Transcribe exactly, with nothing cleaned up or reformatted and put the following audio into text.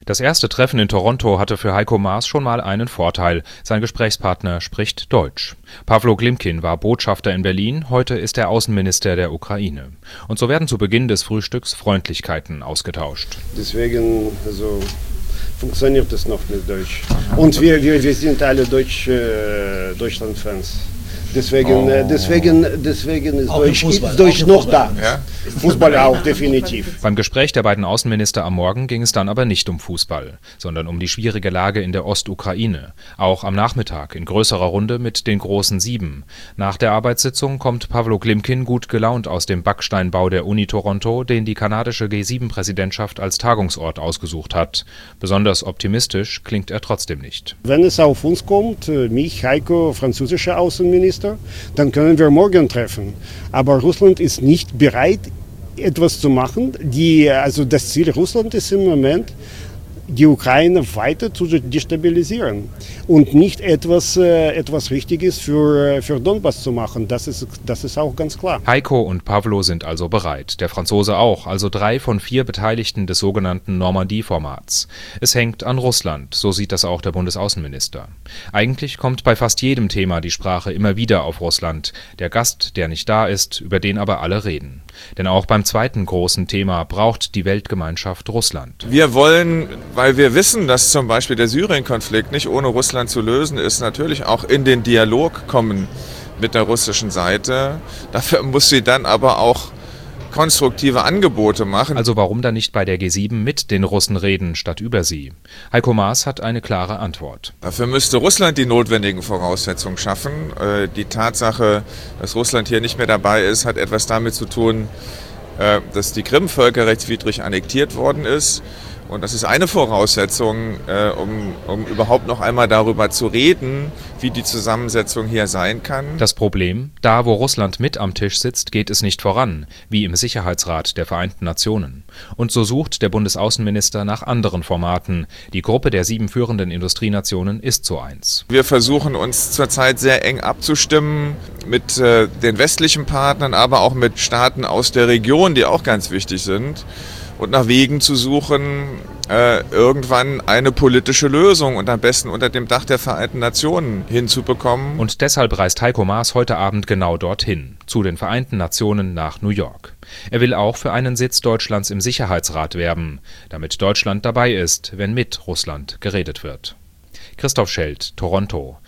Das erste Treffen in Toronto hatte für Heiko Maas schon mal einen Vorteil: Sein Gesprächspartner spricht Deutsch. Pawlo Klimkin war Botschafter in Berlin, heute ist er Außenminister der Ukraine. Und so werden zu Beginn des Frühstücks Freundlichkeiten ausgetauscht. Deswegen also, funktioniert es noch mit Deutsch. Und wir, wir, wir sind alle Deutsch, äh, Deutschland-Fans. Deswegen, oh. deswegen, deswegen ist auch Deutsch, Deutsch noch da. Ja? Fußball auch, definitiv. Beim Gespräch der beiden Außenminister am Morgen ging es dann aber nicht um Fußball, sondern um die schwierige Lage in der Ostukraine. Auch am Nachmittag in größerer Runde mit den großen Sieben. Nach der Arbeitssitzung kommt Pawlo Klimkin gut gelaunt aus dem Backsteinbau der Uni Toronto, den die kanadische G sieben Präsidentschaft als Tagungsort ausgesucht hat. Besonders optimistisch klingt er trotzdem nicht. Wenn es auf uns kommt, mich, Heiko, französischer Außenminister, dann können wir morgen treffen. Aber Russland ist nicht bereit, etwas zu machen. Die, also das Ziel Russlands ist im Moment, die Ukraine weiter zu destabilisieren und nicht etwas, äh, etwas Richtiges für, für Donbass zu machen. Das ist, das ist auch ganz klar. Heiko und Pawlo sind also bereit, der Franzose auch, also drei von vier Beteiligten des sogenannten Normandie-Formats. Es hängt an Russland, so sieht das auch der Bundesaußenminister. Eigentlich kommt bei fast jedem Thema die Sprache immer wieder auf Russland. Der Gast, der nicht da ist, über den aber alle reden. Denn auch beim zweiten großen Thema braucht die Weltgemeinschaft Russland. Wir wollen, weil wir wissen, dass zum Beispiel der Syrien-Konflikt nicht ohne Russland zu lösen ist, natürlich auch in den Dialog kommen mit der russischen Seite. Dafür muss sie dann aber auch konstruktive Angebote machen. Also warum dann nicht bei der G sieben mit den Russen reden, statt über sie? Heiko Maas hat eine klare Antwort. Dafür müsste Russland die notwendigen Voraussetzungen schaffen. Die Tatsache, dass Russland hier nicht mehr dabei ist, hat etwas damit zu tun, dass die Krim völkerrechtswidrig annektiert worden ist. Und das ist eine Voraussetzung, äh, um, um überhaupt noch einmal darüber zu reden, wie die Zusammensetzung hier sein kann. Das Problem: Da, wo Russland mit am Tisch sitzt, geht es nicht voran, wie im Sicherheitsrat der Vereinten Nationen. Und so sucht der Bundesaußenminister nach anderen Formaten. Die Gruppe der sieben führenden Industrienationen ist so eins. Wir versuchen uns zurzeit sehr eng abzustimmen mit äh, den westlichen Partnern, aber auch mit Staaten aus der Region, die auch ganz wichtig sind. Und nach Wegen zu suchen, äh, irgendwann eine politische Lösung und am besten unter dem Dach der Vereinten Nationen hinzubekommen. Und deshalb reist Heiko Maas heute Abend genau dorthin, zu den Vereinten Nationen nach New York. Er will auch für einen Sitz Deutschlands im Sicherheitsrat werben, damit Deutschland dabei ist, wenn mit Russland geredet wird. Christoph Schelt, Toronto.